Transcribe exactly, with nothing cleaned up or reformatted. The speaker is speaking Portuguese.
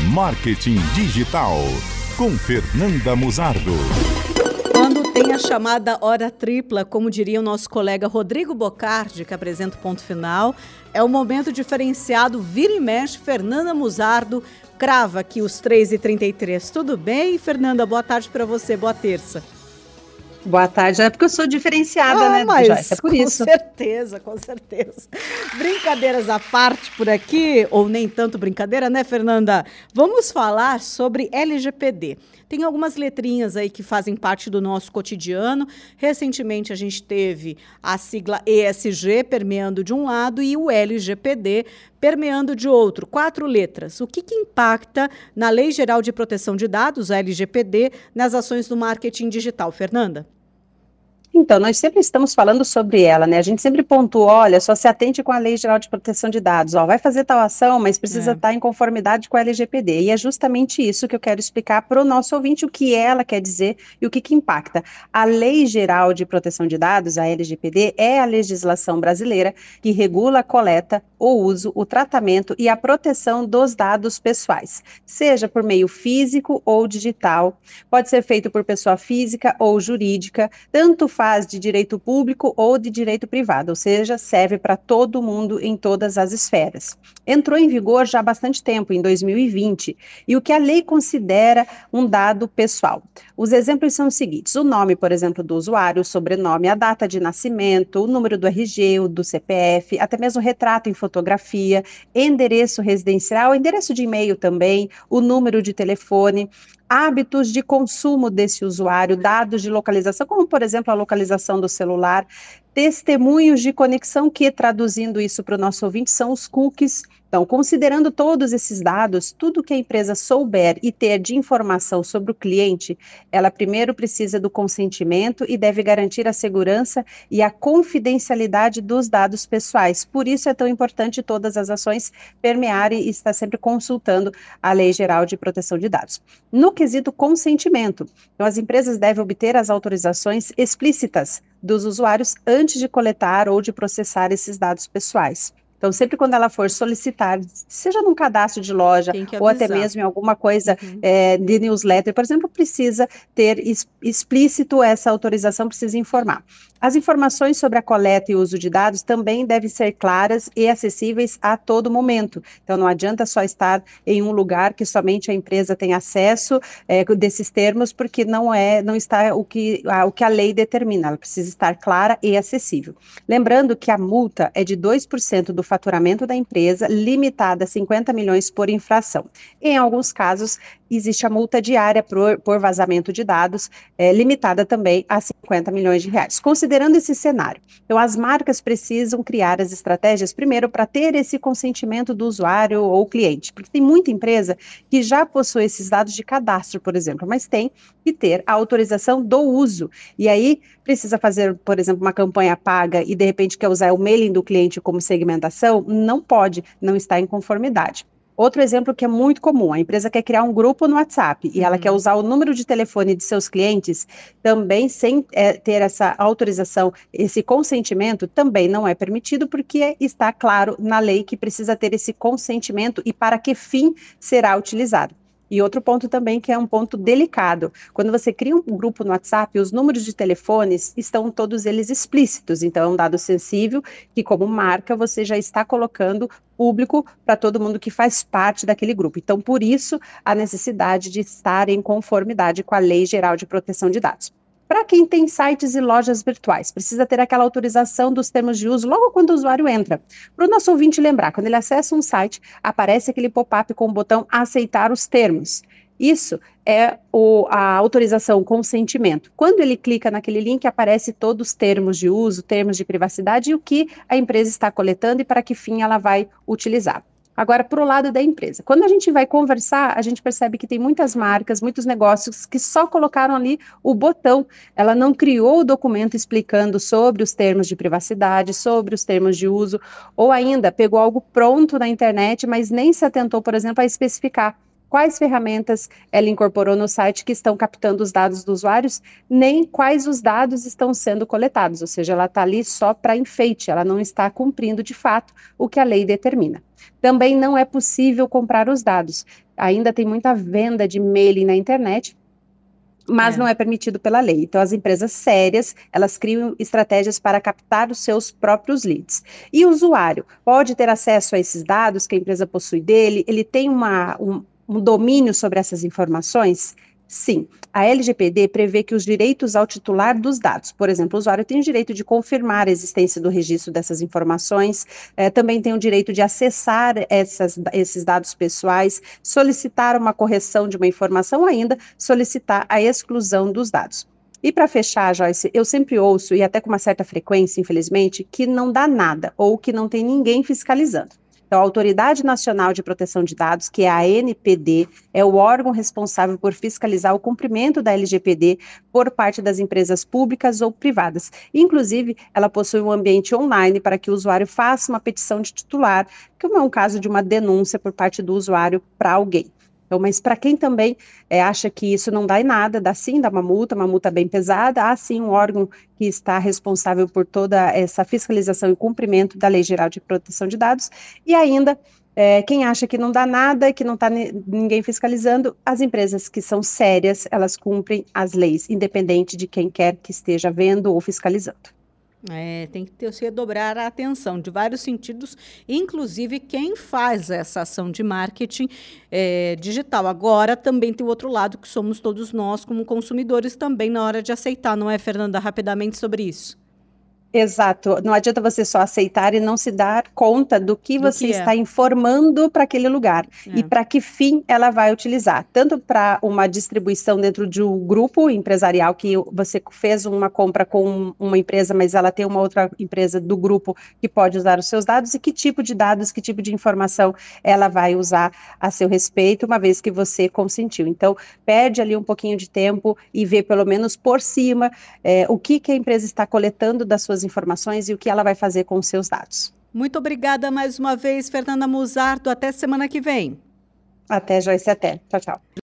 Marketing Digital, com Fernanda Musardo. Quando tem a chamada hora tripla, como diria o nosso colega Rodrigo Bocardi, que apresenta o Ponto Final, é o momento diferenciado, vira e mexe, Fernanda Musardo crava aqui os três e trinta e três. Tudo bem, Fernanda? Boa tarde para você, boa terça. Boa tarde, é porque eu sou diferenciada, ah, né, mas Joyce? É por com isso. Com certeza, com certeza. Brincadeiras à parte por aqui, ou nem tanto brincadeira, né, Fernanda? Vamos falar sobre L G P D. Tem algumas letrinhas aí que fazem parte do nosso cotidiano. Recentemente a gente teve a sigla E S G permeando de um lado e o L G P D permeando de outro. Quatro letras. O que, que impacta na Lei Geral de Proteção de Dados, a L G P D, nas ações do marketing digital? Fernanda? Então, nós sempre estamos falando sobre ela, né? A gente sempre pontua, olha, só se atente com a Lei Geral de Proteção de Dados. Ó, vai fazer tal ação, mas precisa é. estar em conformidade com a L G P D. E é justamente isso que eu quero explicar para o nosso ouvinte, o que ela quer dizer e o que, que impacta. A Lei Geral de Proteção de Dados, a L G P D, é a legislação brasileira que regula a coleta, o uso, o tratamento e a proteção dos dados pessoais, seja por meio físico ou digital. Pode ser feito por pessoa física ou jurídica, tanto faz de direito público ou de direito privado, ou seja, serve para todo mundo em todas as esferas. Entrou em vigor já há bastante tempo, em dois mil e vinte, e o que a lei considera um dado pessoal. Os exemplos são os seguintes: o nome, por exemplo, do usuário, o sobrenome, a data de nascimento, o número do R G, o do C P F, até mesmo retrato em fotografia, endereço residencial, endereço de e-mail também, o número de telefone, hábitos de consumo desse usuário, dados de localização, como, por exemplo, a localização do celular, testemunhos de conexão, que, traduzindo isso para o nosso ouvinte, são os cookies. Então, considerando todos esses dados, tudo que a empresa souber e ter de informação sobre o cliente, ela primeiro precisa do consentimento e deve garantir a segurança e a confidencialidade dos dados pessoais. Por isso é tão importante todas as ações permearem e estar sempre consultando a Lei Geral de Proteção de Dados. No quesito consentimento, então as empresas devem obter as autorizações explícitas dos usuários antes de coletar ou de processar esses dados pessoais. Então, sempre quando ela for solicitar, seja num cadastro de loja ou até mesmo em alguma coisa uhum. é, de newsletter, por exemplo, precisa ter es, explícito essa autorização, precisa informar. As informações sobre a coleta e uso de dados também devem ser claras e acessíveis a todo momento. Então, não adianta só estar em um lugar que somente a empresa tem acesso é, desses termos, porque não é, não está o que, a, o que a lei determina. Ela precisa estar clara e acessível. Lembrando que a multa é de dois por cento do faturamento da empresa, limitada a cinquenta milhões por infração. Em alguns casos, existe a multa diária por, por vazamento de dados, é, limitada também a cinquenta milhões de reais. Considerando esse cenário, então as marcas precisam criar as estratégias, primeiro, para ter esse consentimento do usuário ou cliente, porque tem muita empresa que já possui esses dados de cadastro, por exemplo, mas tem que ter a autorização do uso, e aí precisa fazer, por exemplo, uma campanha paga e de repente quer usar o mailing do cliente como segmentação, não pode, não está em conformidade. Outro exemplo que é muito comum, a empresa quer criar um grupo no WhatsApp e uhum. ela quer usar o número de telefone de seus clientes, também sem é, ter essa autorização, esse consentimento, também não é permitido, porque está claro na lei que precisa ter esse consentimento e para que fim será utilizado. E outro ponto também, que é um ponto delicado, quando você cria um grupo no WhatsApp, os números de telefones estão todos eles explícitos, então é um dado sensível que, como marca, você já está colocando público para todo mundo que faz parte daquele grupo. Então, por isso, a necessidade de estar em conformidade com a Lei Geral de Proteção de Dados. Para quem tem sites e lojas virtuais, precisa ter aquela autorização dos termos de uso logo quando o usuário entra. Para o nosso ouvinte lembrar, quando ele acessa um site, aparece aquele pop-up com o botão aceitar os termos. Isso é o, a autorização, o consentimento. Quando ele clica naquele link, aparece todos os termos de uso, termos de privacidade e o que a empresa está coletando e para que fim ela vai utilizar. Agora, para o lado da empresa, quando a gente vai conversar, a gente percebe que tem muitas marcas, muitos negócios que só colocaram ali o botão, ela não criou o documento explicando sobre os termos de privacidade, sobre os termos de uso, ou ainda pegou algo pronto na internet, mas nem se atentou, por exemplo, a especificar quais ferramentas ela incorporou no site que estão captando os dados dos usuários, nem quais os dados estão sendo coletados, ou seja, ela está ali só para enfeite, ela não está cumprindo de fato o que a lei determina. Também não é possível comprar os dados, ainda tem muita venda de mailing na internet, mas é. não é permitido pela lei. Então, as empresas sérias, elas criam estratégias para captar os seus próprios leads. E o usuário pode ter acesso a esses dados que a empresa possui dele, ele tem uma, um, um domínio sobre essas informações? Sim, a L G P D prevê que os direitos ao titular dos dados, por exemplo, o usuário tem o direito de confirmar a existência do registro dessas informações, eh, também tem o direito de acessar essas, esses dados pessoais, solicitar uma correção de uma informação ou ainda solicitar a exclusão dos dados. E para fechar, Joyce, eu sempre ouço, e até com uma certa frequência, infelizmente, que não dá nada ou que não tem ninguém fiscalizando. Então, a Autoridade Nacional de Proteção de Dados, que é a A N P D, é o órgão responsável por fiscalizar o cumprimento da L G P D por parte das empresas públicas ou privadas. Inclusive, ela possui um ambiente online para que o usuário faça uma petição de titular, que é um caso de uma denúncia por parte do usuário para alguém. Então, mas para quem também é, acha que isso não dá em nada, dá sim, dá uma multa, uma multa bem pesada, há sim um órgão que está responsável por toda essa fiscalização e cumprimento da Lei Geral de Proteção de Dados, e ainda, é, quem acha que não dá nada, que não está ninguém fiscalizando, as empresas que são sérias, elas cumprem as leis, independente de quem quer que esteja vendo ou fiscalizando. É, tem que ter, se redobrar a atenção de vários sentidos, inclusive quem faz essa ação de marketing é, digital. Agora também tem o outro lado, que somos todos nós como consumidores também na hora de aceitar, não é, Fernanda? Rapidamente sobre isso. Exato, não adianta você só aceitar e não se dar conta do que do você que está é. informando para aquele lugar é. e para que fim ela vai utilizar, tanto para uma distribuição dentro de um grupo empresarial que você fez uma compra com uma empresa, mas ela tem uma outra empresa do grupo que pode usar os seus dados, e que tipo de dados, que tipo de informação ela vai usar a seu respeito, uma vez que você consentiu. Então, perde ali um pouquinho de tempo e vê pelo menos por cima é, o que, que a empresa está coletando das suas informações e o que ela vai fazer com os seus dados. Muito obrigada mais uma vez, Fernanda Musardo. Até semana que vem. Até, Joyce, até. Tchau, tchau.